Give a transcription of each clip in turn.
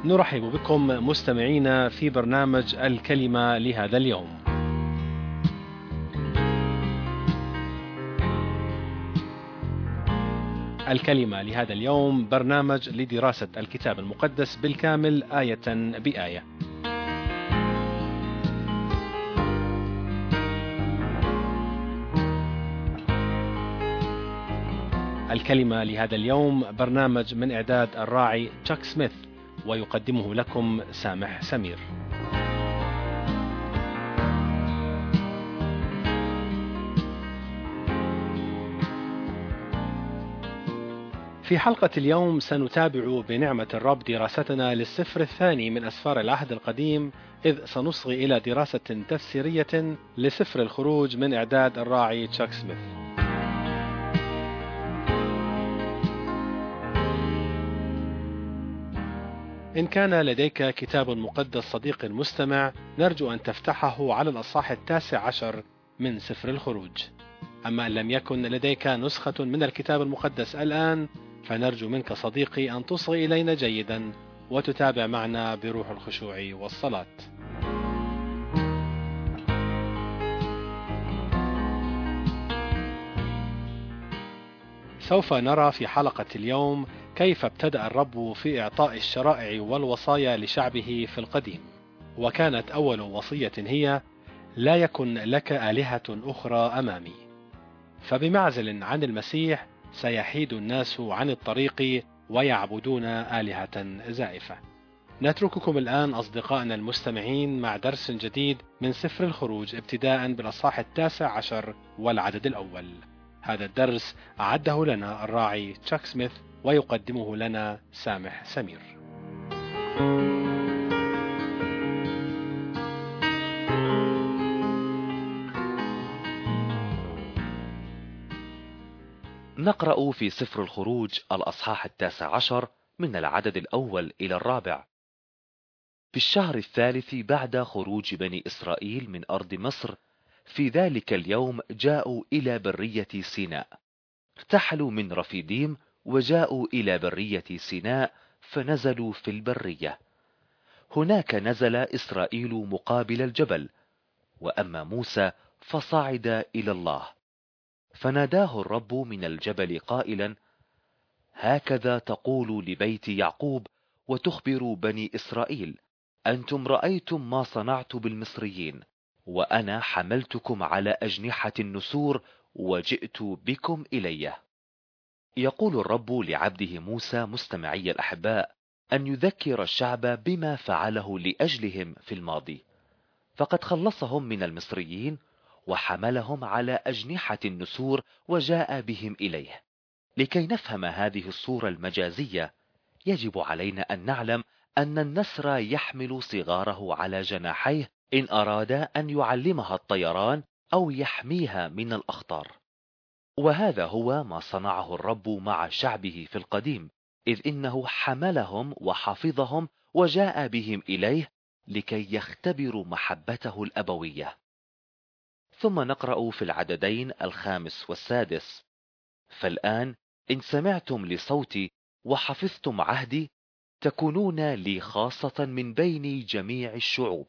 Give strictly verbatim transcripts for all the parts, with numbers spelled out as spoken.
نرحب بكم مستمعينا في برنامج الكلمة لهذا اليوم. الكلمة لهذا اليوم برنامج لدراسة الكتاب المقدس بالكامل آية بآية. الكلمة لهذا اليوم برنامج من إعداد الراعي تشاك سميث، ويقدمه لكم سامح سمير. في حلقة اليوم سنتابع بنعمة الرب دراستنا للسفر الثاني من أسفار العهد القديم، إذ سنصغي إلى دراسة تفسيرية لسفر الخروج من إعداد الراعي تشاك سميث. إن كان لديك كتاب مقدس صديق مستمع، نرجو أن تفتحه على الأصحاح التاسع عشر من سفر الخروج. أما إن لم يكن لديك نسخة من الكتاب المقدس الآن، فنرجو منك صديقي أن تصغي إلينا جيدا وتتابع معنا بروح الخشوع والصلاة. سوف نرى في حلقة اليوم كيف ابتدأ الرب في إعطاء الشرائع والوصايا لشعبه في القديم، وكانت أول وصية هي: لا يكن لك آلهة أخرى أمامي. فبمعزل عن المسيح سيحيد الناس عن الطريق ويعبدون آلهة زائفة. نترككم الآن أصدقائنا المستمعين مع درس جديد من سفر الخروج، ابتداء بالأصحاح التاسع عشر والعدد الأول. هذا الدرس أعده لنا الراعي تشاك سميث، ويقدمه لنا سامح سمير. نقرأ في سفر الخروج الأصحاح التاسع عشر من العدد الأول إلى الرابع. في الشهر الثالث بعد خروج بني إسرائيل من أرض مصر، في ذلك اليوم جاءوا إلى برية سيناء. ارتحلوا من رفيديم وجاءوا إلى برية سيناء، فنزلوا في البرية. هناك نزل إسرائيل مقابل الجبل، وأما موسى فصعد إلى الله. فناداه الرب من الجبل قائلا: هكذا تقول لبيت يعقوب وتخبر بني إسرائيل: أنتم رأيتم ما صنعت بالمصريين، وأنا حملتكم على أجنحة النسور وجئت بكم إلي. يقول الرب لعبده موسى مستمعي الأحباء أن يذكر الشعب بما فعله لأجلهم في الماضي، فقد خلصهم من المصريين وحملهم على أجنحة النسور وجاء بهم إليه. لكي نفهم هذه الصورة المجازية، يجب علينا أن نعلم أن النسر يحمل صغاره على جناحيه إن أراد أن يعلمها الطيران أو يحميها من الأخطار. وهذا هو ما صنعه الرب مع شعبه في القديم، إذ إنه حملهم وحفظهم وجاء بهم إليه لكي يختبروا محبته الأبوية. ثم نقرأ في العددين الخامس والسادس: فالآن إن سمعتم لصوتي وحفظتم عهدي، تكونون لي خاصة من بين جميع الشعوب،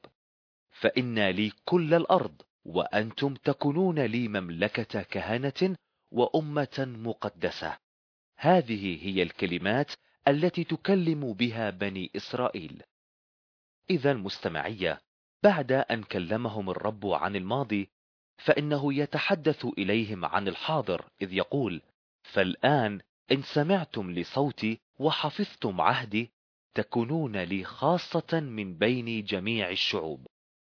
فإن لي كل الأرض، وأنتم تكونون لي مملكة كهنة وأمة مقدسة. هذه هي الكلمات التي تكلم بها بني إسرائيل. إذا مستمعية، بعد أن كلمهم الرب عن الماضي، فإنه يتحدث إليهم عن الحاضر، إذ يقول: فالآن إن سمعتم لصوتي وحفظتم عهدي، تكونون لي خاصة من بين جميع الشعوب.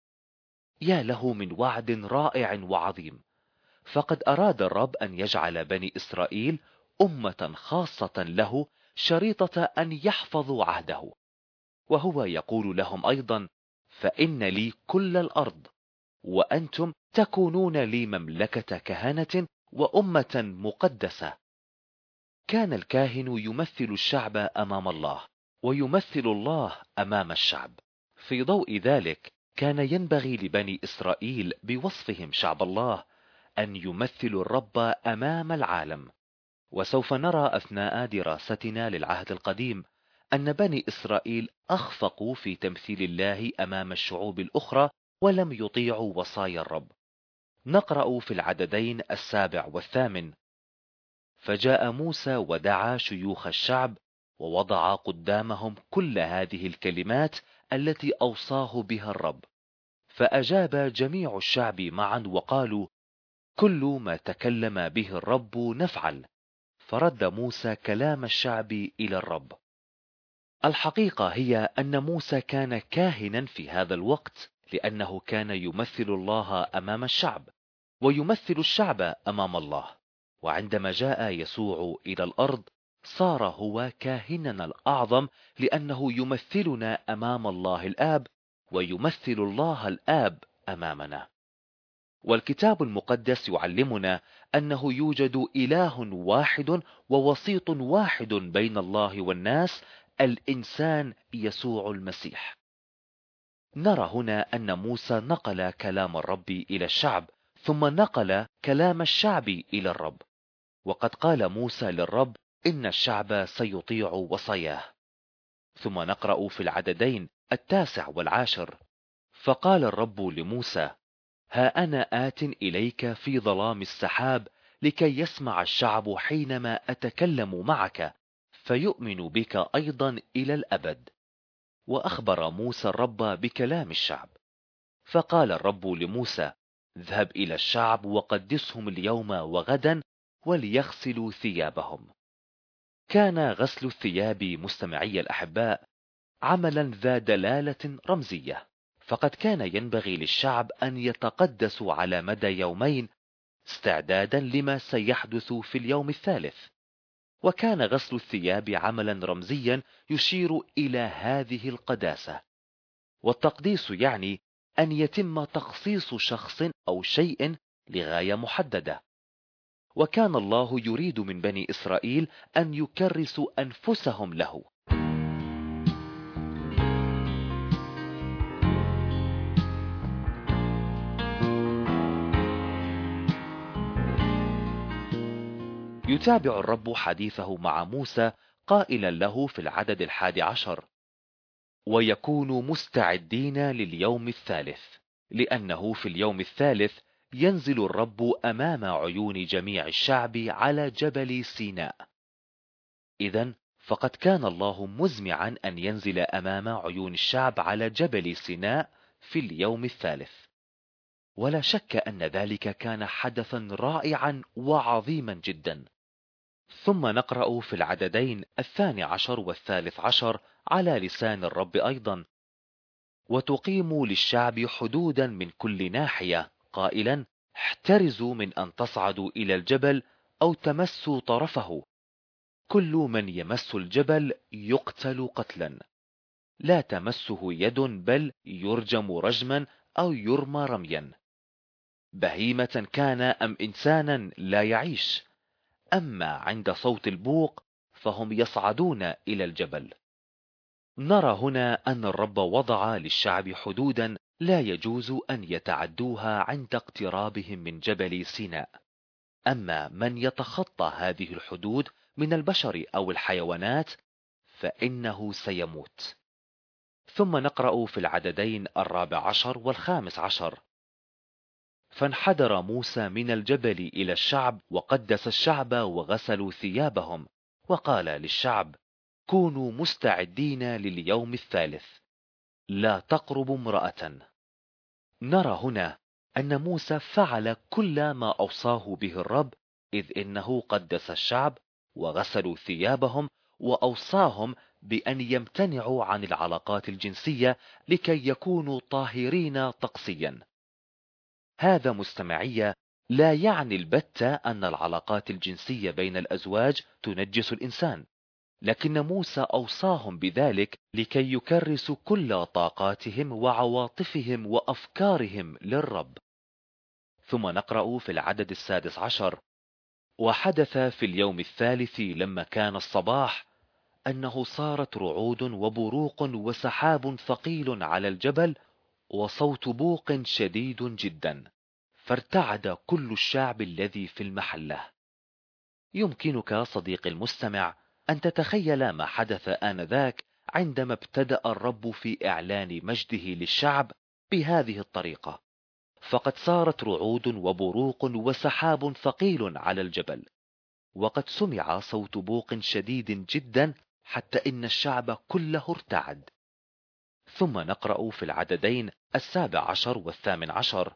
يا له من وعد رائع وعظيم! فقد أراد الرب أن يجعل بني إسرائيل أمة خاصة له، شريطة أن يحفظوا عهده. وهو يقول لهم أيضا: فإن لي كل الأرض، وأنتم تكونون لي مملكة كهنة وأمة مقدسة. كان الكاهن يمثل الشعب أمام الله، ويمثل الله أمام الشعب. في ضوء ذلك كان ينبغي لبني إسرائيل بوصفهم شعب الله أن يمثلوا الرب أمام العالم. وسوف نرى أثناء دراستنا للعهد القديم أن بني إسرائيل أخفقوا في تمثيل الله أمام الشعوب الأخرى ولم يطيعوا وصايا الرب. نقرأ في العددين السابع والثامن: فجاء موسى ودعا شيوخ الشعب ووضع قدامهم كل هذه الكلمات التي أوصاه بها الرب، فأجاب جميع الشعب معا وقالوا: كل ما تكلم به الرب نفعل. فرد موسى كلام الشعب إلى الرب. الحقيقة هي أن موسى كان كاهنا في هذا الوقت، لأنه كان يمثل الله أمام الشعب ويمثل الشعب أمام الله. وعندما جاء يسوع إلى الأرض صار هو كاهننا الأعظم، لأنه يمثلنا أمام الله الآب ويمثل الله الآب أمامنا. والكتاب المقدس يعلمنا أنه يوجد إله واحد ووسيط واحد بين الله والناس، الإنسان يسوع المسيح. نرى هنا أن موسى نقل كلام الرب إلى الشعب، ثم نقل كلام الشعب إلى الرب. وقد قال موسى للرب إن الشعب سيطيع وصاياه. ثم نقرأ في العددين التاسع والعاشر: فقال الرب لموسى: ها أنا آت إليك في ظلام السحاب لكي يسمع الشعب حينما أتكلم معك، فيؤمن بك أيضا إلى الأبد. وأخبر موسى الرب بكلام الشعب. فقال الرب لموسى: اذهب إلى الشعب وقدسهم اليوم وغدا وليغسلوا ثيابهم. كان غسل الثياب مستمعي الأحباء عملا ذا دلالة رمزية، فقد كان ينبغي للشعب أن يتقدسوا على مدى يومين استعدادا لما سيحدث في اليوم الثالث. وكان غسل الثياب عملا رمزيا يشير إلى هذه القداسة. والتقديس يعني أن يتم تخصيص شخص أو شيء لغاية محددة. وكان الله يريد من بني إسرائيل أن يكرسوا أنفسهم له. يتابع الرب حديثه مع موسى قائلا له في العدد الحادي عشر: ويكونوا مستعدين لليوم الثالث، لأنه في اليوم الثالث ينزل الرب أمام عيون جميع الشعب على جبل سيناء. إذن فقد كان الله مزمعا أن ينزل أمام عيون الشعب على جبل سيناء في اليوم الثالث. ولا شك أن ذلك كان حدثا رائعا وعظيما جدا. ثم نقرأ في العددين الثاني عشر والثالث عشر على لسان الرب أيضا: وتقيم للشعب حدودا من كل ناحية، قائلا: احترزوا من أن تصعدوا إلى الجبل أو تمسوا طرفه، كل من يمس الجبل يقتل قتلا، لا تمسه يد بل يرجم رجما أو يرمى رميا، بهيمة كان أم إنسانا لا يعيش. أما عند صوت البوق فهم يصعدون إلى الجبل. نرى هنا أن الرب وضع للشعب حدودا لا يجوز أن يتعدوها عند اقترابهم من جبل سيناء. أما من يتخطى هذه الحدود من البشر أو الحيوانات فإنه سيموت. ثم نقرأ في العددين الرابع عشر والخامس عشر: فانحدر موسى من الجبل إلى الشعب وقدس الشعب وغسلوا ثيابهم، وقال للشعب: كونوا مستعدين لليوم الثالث، لا تقربوا امرأة. نرى هنا أن موسى فعل كل ما أوصاه به الرب، إذ إنه قدس الشعب وغسلوا ثيابهم وأوصاهم بأن يمتنعوا عن العلاقات الجنسية لكي يكونوا طاهرين طقسيا. هذا مستمعية لا يعني البتة أن العلاقات الجنسية بين الأزواج تنجس الإنسان، لكن موسى أوصاهم بذلك لكي يكرسوا كل طاقاتهم وعواطفهم وأفكارهم للرب. ثم نقرأ في العدد السادس عشر: وحدث في اليوم الثالث لما كان الصباح أنه صارت رعود وبروق وسحاب ثقيل على الجبل وصوت بوق شديد جدا، فارتعد كل الشعب الذي في المحلة. يمكنك صديقي المستمع أن تتخيل ما حدث آنذاك عندما ابتدأ الرب في إعلان مجده للشعب بهذه الطريقة، فقد صارت رعود وبروق وسحاب ثقيل على الجبل، وقد سمع صوت بوق شديد جدا حتى إن الشعب كله ارتعد. ثم نقرأ في العددين السابع عشر والثامن عشر: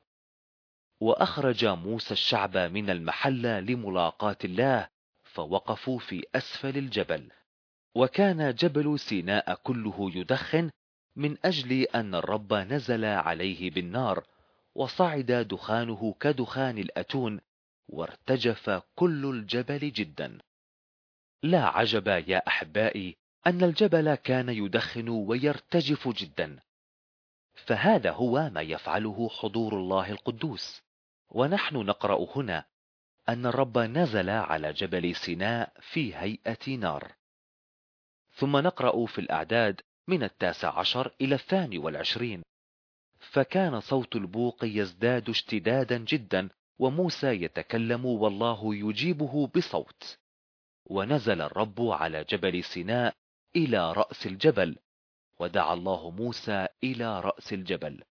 وأخرج موسى الشعب من المحلة لملاقاة الله، فوقفوا في أسفل الجبل، وكان جبل سيناء كله يدخن من أجل أن الرب نزل عليه بالنار، وصعد دخانه كدخان الأتون، وارتجف كل الجبل جدا. لا عجب يا أحبائي أن الجبل كان يدخن ويرتجف جدا، فهذا هو ما يفعله حضور الله القدوس. ونحن نقرأ هنا أن الرب نزل على جبل سيناء في هيئة نار. ثم نقرأ في الأعداد من التاسع عشر إلى الثاني والعشرين: فكان صوت البوق يزداد اشتدادا جدا، وموسى يتكلم والله يجيبه بصوت. ونزل الرب على جبل سيناء إلى رأس الجبل، ودعا الله موسى إلى رأس الجبل،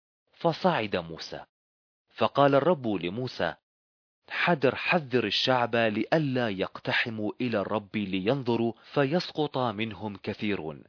فصعد موسى. فقال الرب لموسى: حذر حذر الشعب لئلا يقتحموا إلى الرب لينظروا فيسقط منهم كثيرون،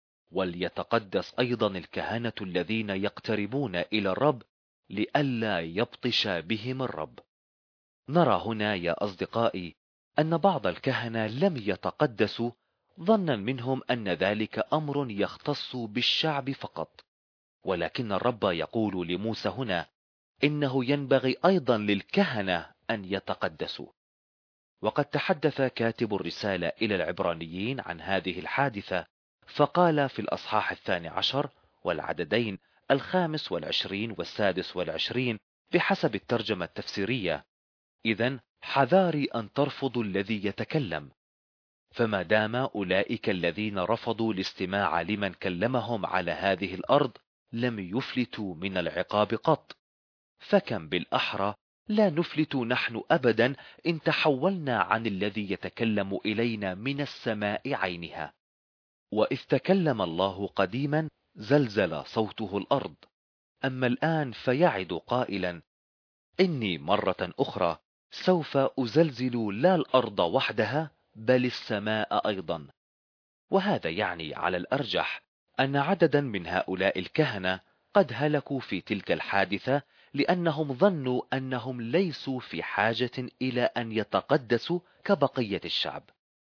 وليتقدس أيضا الكهنة الذين يقتربون إلى الرب لئلا يبطش بهم الرب. نرى هنا يا أصدقائي أن بعض الكهنة لم يتقدسوا، ظنا منهم أن ذلك أمر يختص بالشعب فقط، ولكن الرب يقول لموسى هنا إنه ينبغي أيضا للكهنة أن يتقدسوا. وقد تحدث كاتب الرسالة إلى العبرانيين عن هذه الحادثة، فقال في الأصحاح الثاني عشر والعددين الخامس والعشرين والسادس والعشرين بحسب الترجمة التفسيرية: إذن حذاري أن ترفضوا الذي يتكلم، فما دام أولئك الذين رفضوا الاستماع لمن كلمهم على هذه الأرض لم يفلتوا من العقاب قط، فكم بالأحرى لا نفلت نحن أبدا إن تحولنا عن الذي يتكلم إلينا من السماء عينها. وإذ تكلم الله قديما زلزل صوته الأرض، أما الآن فيعد قائلا: إني مرة أخرى سوف أزلزل لا الأرض وحدها بل السماء أيضا. وهذا يعني على الأرجح أن عددا من هؤلاء الكهنة قد هلكوا في تلك الحادثة، لأنهم ظنوا أنهم ليسوا في حاجة إلى أن يتقدسوا كبقية الشعب،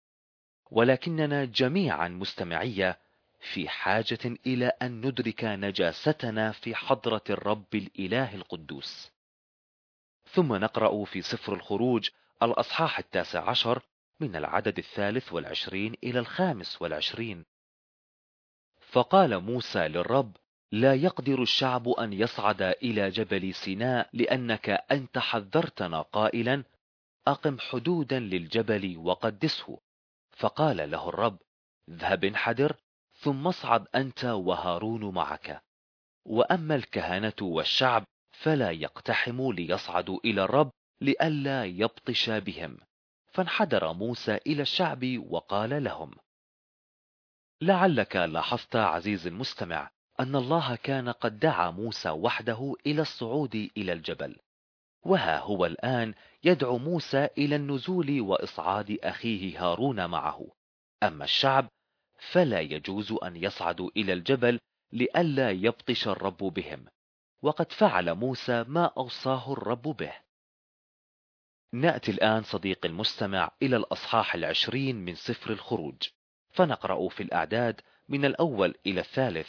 ولكننا جميعا مستمعية في حاجة إلى أن ندرك نجاستنا في حضرة الرب الإله القدوس. ثم نقرأ في سفر الخروج الأصحاح التاسع عشر من العدد الثالث والعشرين إلى الخامس والعشرين: فقال موسى للرب: لا يقدر الشعب أن يصعد إلى جبل سيناء، لأنك أنت حذرتنا قائلا: أقم حدودا للجبل وقدسه. فقال له الرب: اذهب انحدر، ثم اصعد أنت وهارون معك، وأما الكهنة والشعب فلا يقتحموا ليصعدوا إلى الرب لئلا يبطش بهم. فانحدر موسى إلى الشعب وقال لهم. لعلك لاحظت عزيزي المستمع أن الله كان قد دعا موسى وحده إلى الصعود إلى الجبل، وها هو الآن يدعو موسى إلى النزول وإصعاد أخيه هارون معه. أما الشعب فلا يجوز أن يصعدوا إلى الجبل لئلا يبطش الرب بهم، وقد فعل موسى ما أوصاه الرب به. نأتي الآن صديقي المستمع إلى الأصحاح العشرين من سفر الخروج، فنقرأ في الأعداد من الأول إلى الثالث: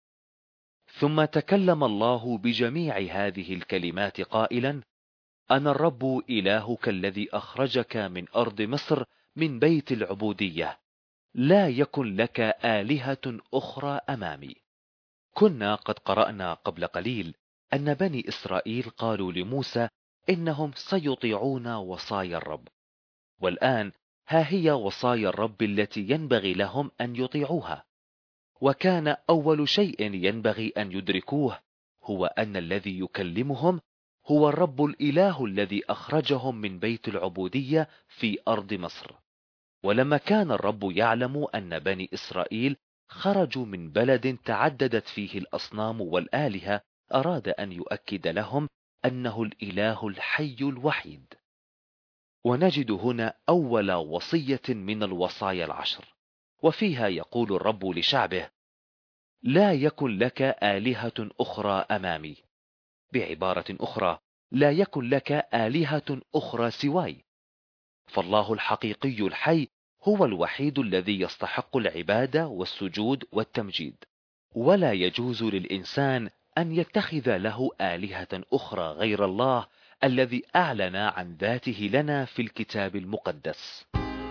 ثم تكلم الله بجميع هذه الكلمات قائلا: أنا الرب إلهك الذي أخرجك من أرض مصر من بيت العبودية، لا يكن لك آلهة أخرى أمامي. كنا قد قرأنا قبل قليل أن بني إسرائيل قالوا لموسى إنهم سيطيعون وصايا الرب، والآن ها هي وصايا الرب التي ينبغي لهم أن يطيعوها. وكان أول شيء ينبغي أن يدركوه هو أن الذي يكلمهم هو الرب الإله الذي أخرجهم من بيت العبودية في أرض مصر. ولما كان الرب يعلم أن بني إسرائيل خرجوا من بلد تعددت فيه الأصنام والآلهة، أراد أن يؤكد لهم أنه الإله الحي الوحيد. ونجد هنا أول وصية من الوصايا العشر، وفيها يقول الرب لشعبه: لا يكن لك آلهة أخرى أمامي. بعبارة أخرى، لا يكن لك آلهة أخرى سواي. فالله الحقيقي الحي هو الوحيد الذي يستحق العبادة والسجود والتمجيد، ولا يجوز للإنسان أن يتخذ له آلهة أخرى غير الله الذي أعلن عن ذاته لنا في الكتاب المقدس.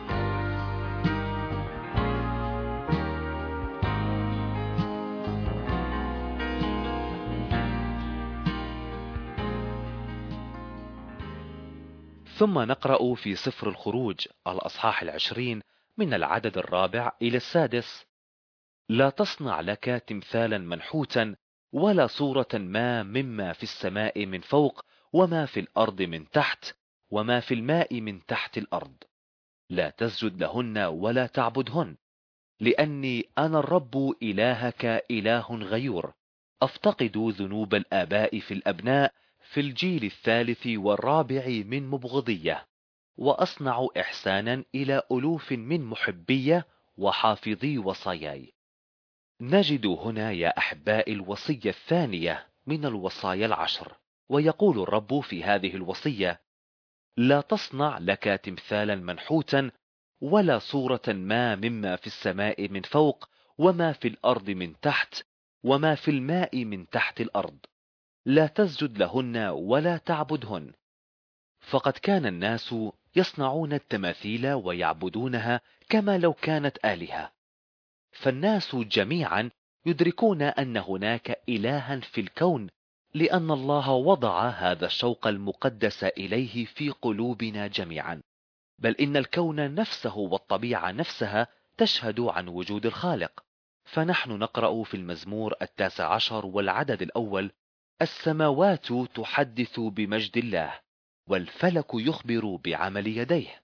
ثم نقرأ في سفر الخروج الأصحاح العشرين من العدد الرابع إلى السادس: لا تصنع لك تمثالا منحوتا ولا صورة ما مما في السماء من فوق وما في الأرض من تحت وما في الماء من تحت الأرض. لا تسجد لهن ولا تعبدهن، لأني أنا الرب إلهك إله غيور، أفتقد ذنوب الآباء في الأبناء في الجيل الثالث والرابع من مبغضية، وأصنع إحسانا إلى ألوف من محبية وحافظي وصاياي. نجد هنا يا أحباء الوصية الثانية من الوصايا العشر، ويقول الرب في هذه الوصية: لا تصنع لك تمثالا منحوتا ولا صورة ما مما في السماء من فوق وما في الأرض من تحت وما في الماء من تحت الأرض. لا تسجد لهن ولا تعبدهن. فقد كان الناس يصنعون التماثيل ويعبدونها كما لو كانت آلهة. فالناس جميعا يدركون أن هناك إلها في الكون، لأن الله وضع هذا الشوق المقدس إليه في قلوبنا جميعا، بل إن الكون نفسه والطبيعة نفسها تشهد عن وجود الخالق. فنحن نقرأ في المزمور التاسع عشر والعدد الأول: السماوات تحدث بمجد الله، والفلك يخبر بعمل يديه.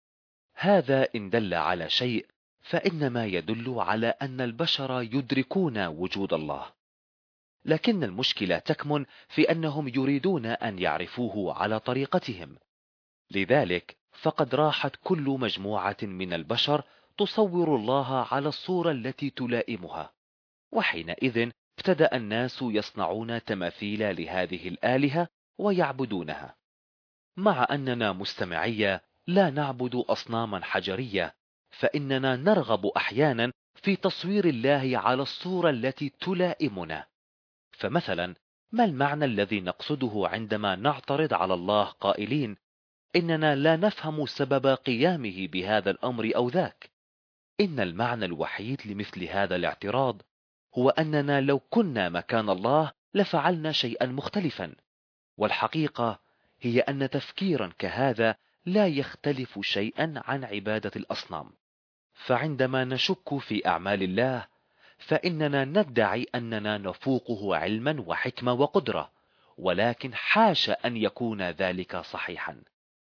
هذا إن دل على شيء فإنما يدل على أن البشر يدركون وجود الله، لكن المشكلة تكمن في أنهم يريدون أن يعرفوه على طريقتهم. لذلك فقد راحت كل مجموعة من البشر تصور الله على الصورة التي تلائمها، وحينئذ ابتدأ الناس يصنعون تماثيل لهذه الآلهة ويعبدونها. مع أننا مستمعية لا نعبد أصناما حجرية، فإننا نرغب أحيانا في تصوير الله على الصورة التي تلائمنا. فمثلا، ما المعنى الذي نقصده عندما نعترض على الله قائلين إننا لا نفهم سبب قيامه بهذا الأمر أو ذاك؟ إن المعنى الوحيد لمثل هذا الاعتراض هو أننا لو كنا مكان الله لفعلنا شيئا مختلفا. والحقيقة هي أن تفكيرا كهذا لا يختلف شيئا عن عبادة الأصنام. فعندما نشك في أعمال الله فإننا ندعي أننا نفوقه علما وحكمة وقدرة، ولكن حاش أن يكون ذلك صحيحا.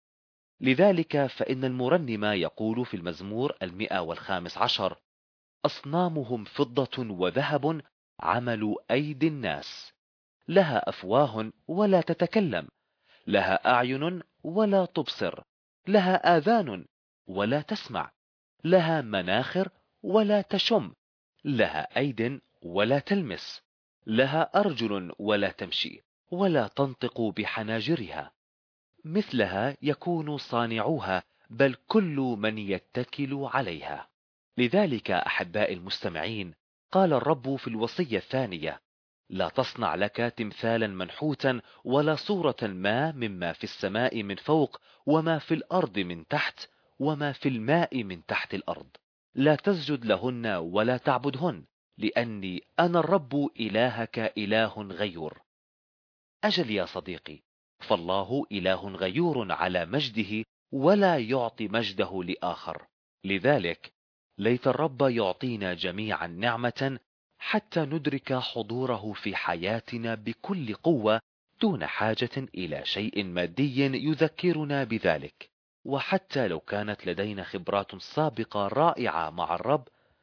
لذلك فإن المرنم يقول في المزمور المئة والخامس عشر: أصنامهم فضة وذهب عمل أيدي الناس، لها أفواه ولا تتكلم، لها أعين ولا تبصر، لها آذان ولا تسمع، لها مناخر ولا تشم، لها أيد ولا تلمس، لها أرجل ولا تمشي، ولا تنطق بحناجرها. مثلها يكون صانعوها، بل كل من يتكل عليها. لذلك أحباء المستمعين، قال الرب في الوصية الثانية: لا تصنع لك تمثالا منحوتا ولا صورة ما مما في السماء من فوق وما في الأرض من تحت وما في الماء من تحت الأرض. لا تسجد لهن ولا تعبدهن، لأني أنا الرب إلهك إله غيور. أجل يا صديقي، فالله إله غيور على مجده ولا يعطي مجده لآخر. لذلك ليت الرب يعطينا جميعا نعمة حتى ندرك حضوره في حياتنا بكل قوة، دون حاجة إلى شيء مادي يذكرنا بذلك. وحتى لو كانت لدينا خبرات سابقة رائعة مع الرب،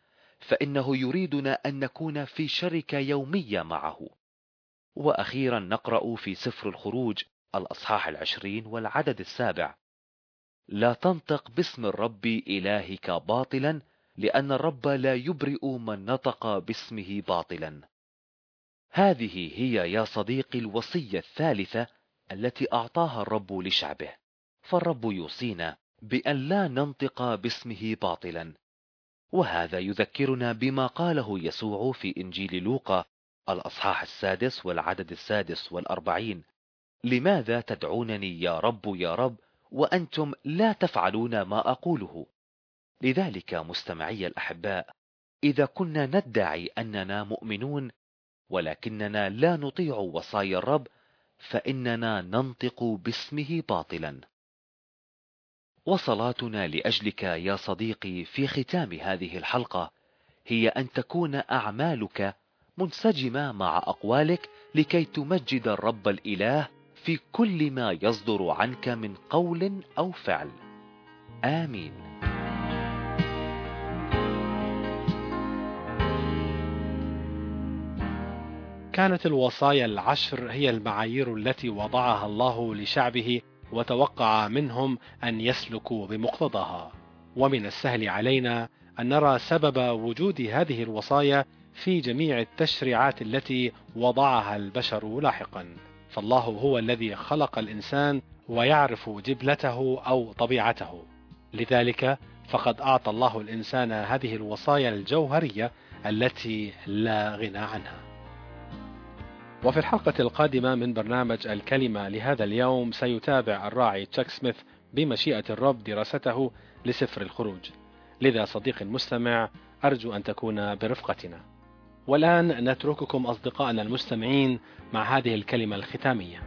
فإنه يريدنا أن نكون في شركة يومية معه. وأخيرا نقرأ في سفر الخروج الأصحاح العشرين والعدد السابع: لا تنطق باسم الرب إلهك باطلا، لأن الرب لا يبرئ من نطق باسمه باطلا. هذه هي يا صديقي الوصية الثالثة التي أعطاها الرب لشعبه، فالرب يوصينا بأن لا ننطق باسمه باطلا. وهذا يذكرنا بما قاله يسوع في إنجيل لوقا الأصحاح السادس والعدد السادس والأربعين: لماذا تدعونني يا رب يا رب وأنتم لا تفعلون ما أقوله؟ لذلك مستمعي الأحباء، إذا كنا ندعي أننا مؤمنون ولكننا لا نطيع وصايا الرب، فإننا ننطق باسمه باطلا. وصلاتنا لأجلك يا صديقي في ختام هذه الحلقة هي أن تكون أعمالك منسجمة مع أقوالك لكي تمجد الرب الإله في كل ما يصدر عنك من قول أو فعل. آمين. كانت الوصايا العشر هي المعايير التي وضعها الله لشعبه وتوقع منهم أن يسلكوا بمقتضاها، ومن السهل علينا أن نرى سبب وجود هذه الوصايا في جميع التشريعات التي وضعها البشر لاحقا، فالله هو الذي خلق الإنسان ويعرف جبلته أو طبيعته، لذلك فقد أعطى الله الإنسان هذه الوصايا الجوهرية التي لا غنى عنها. وفي الحلقة القادمة من برنامج الكلمة لهذا اليوم سيتابع الراعي تشاك سميث بمشيئة الرب دراسته لسفر الخروج، لذا صديقي المستمع أرجو أن تكون برفقتنا. والآن نترككم أصدقائنا المستمعين مع هذه الكلمة الختامية.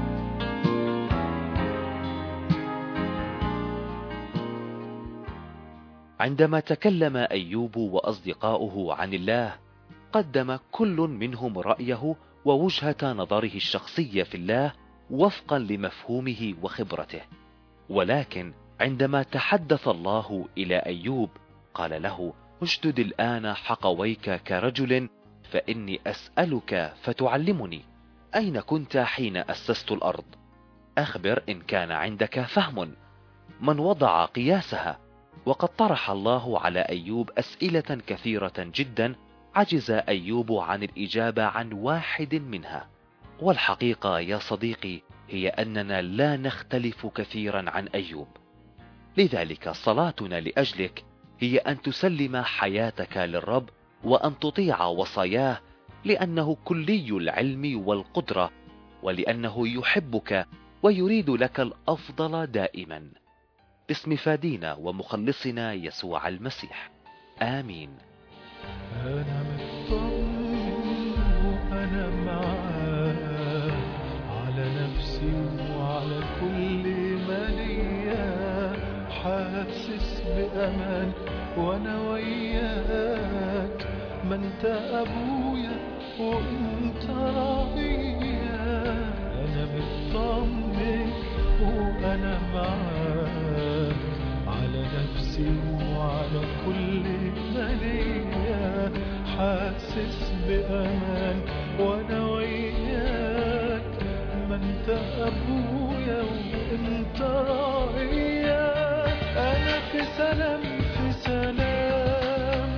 عندما تكلم أيوب وأصدقاؤه عن الله، قدم كل منهم رأيه ووجهة نظره الشخصية في الله وفقا لمفهومه وخبرته. ولكن عندما تحدث الله إلى أيوب قال له: اشدد الآن حقويك كرجل، فإني أسألك فتعلمني، أين كنت حين أسست الأرض؟ أخبر إن كان عندك فهم، من وضع قياسها؟ وقد طرح الله على أيوب أسئلة كثيرة جدا عجز أيوب عن الإجابة عن واحد منها. والحقيقة يا صديقي هي أننا لا نختلف كثيرا عن أيوب، لذلك صلاتنا لأجلك هي أن تسلم حياتك للرب وأن تطيع وصاياه، لأنه كلي العلم والقدرة، ولأنه يحبك ويريد لك الأفضل دائما. باسم فادينا ومخلصنا يسوع المسيح، آمين. أنا مطمن وأنا معاه، على نفسي وعلى كل ما ليا، حاسس بأمان وأنا وياك، ما أنت أبويا وأنت راعيا. أنا مطمن وأنا معاه، على نفسي وعلى كل ما ليا، حاسس بأمان وأنا وياك، ما أنت أبويا وأنت راعيا. أنا في سلام في سلام،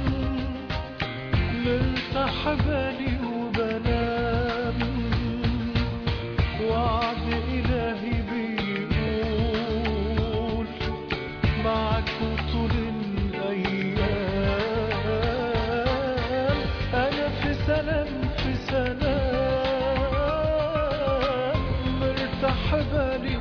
مرتاح بالي وبنام، وعد إلهي بيقول معك طول الأيام. أنا في سلام في سلام، مرتاح بالي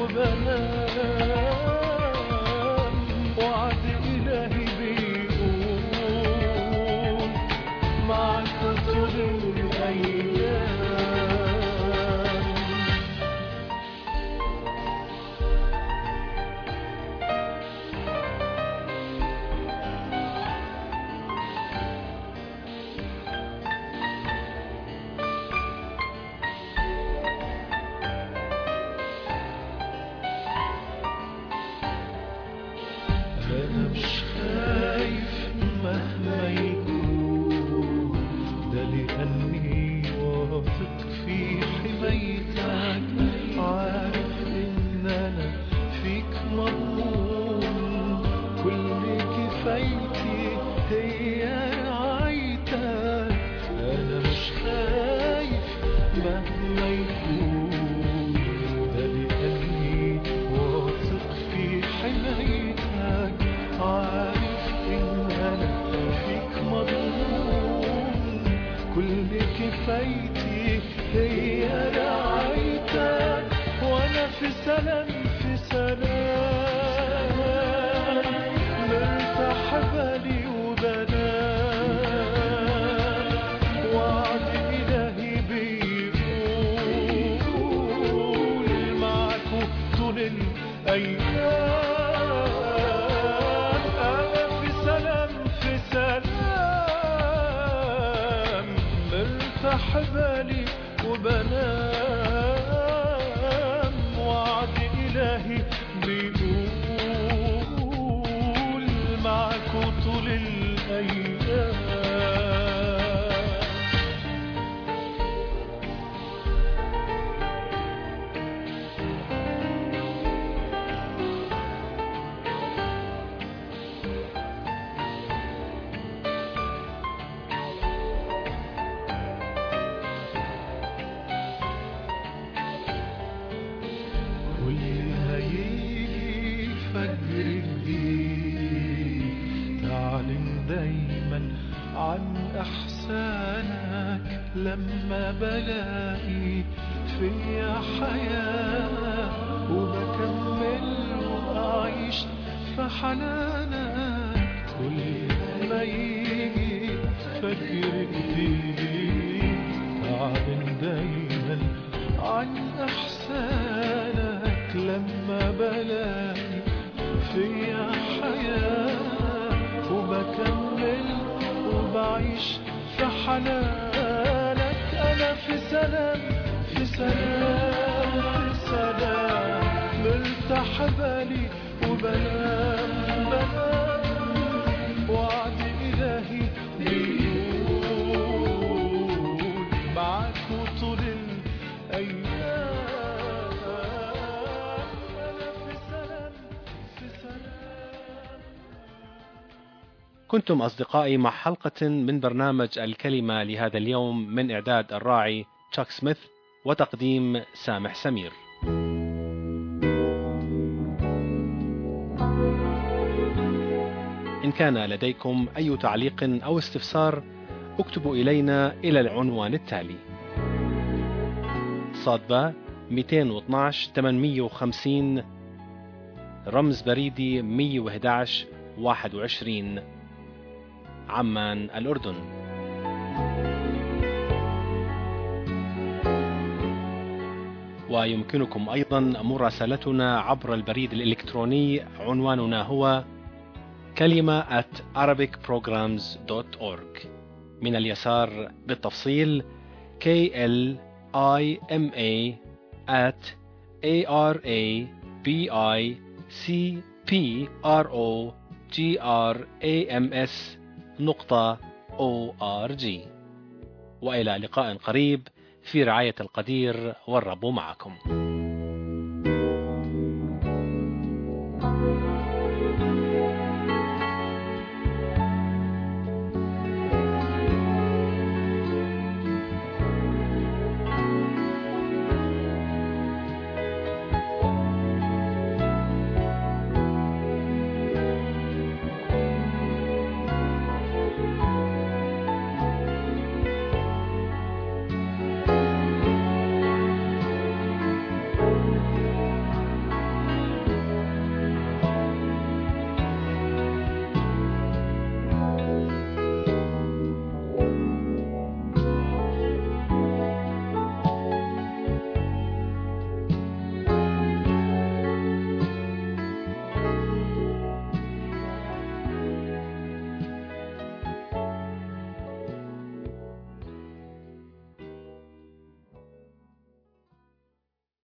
وبنام، وعد إلهي بيقول معك طول سلام في سلام مرتاح بالي وبنام وعد إلهي بيقول معكو طول الأيام أنا في سلام في سلام مرتاح بالي وبنام وعد إلهي بيقول معكو طول الأيام. عن أحسانك لما بلاقي فيا حياة وبكمل وأعيش في حنانك كل ما يجي فجر جديد تعلن دايما عن أحسانك لما بلاقي فيا حياة وبكمل وبعيش في حنانك. أنا في سلام في سلام في سلام مرتاح بالي وبنام بنام وعد إلهي بيقول معاك طول الأيام. أنا في سلام في سلام. كنتم أصدقائي مع حلقة من برنامج الكلمة لهذا اليوم من إعداد الراعي تشاك سميث وتقديم سامح سمير. إن كان لديكم أي تعليق أو استفسار اكتبوا إلينا إلى العنوان التالي: صادبة مئتين واثناشر ثمانمئة وخمسين رمز بريدي مئة وأحد عشر واحد وعشرين عمان الأردن. ويمكنكم أيضا مراسلتنا عبر البريد الإلكتروني، عنواننا هو كلمة at arabic programs dot org. من اليسار بالتفصيل K L I M A at A R A B I C P R O G R A M S نقطة أو آر جي. وإلى لقاء قريب في رعاية القدير والرب معكم.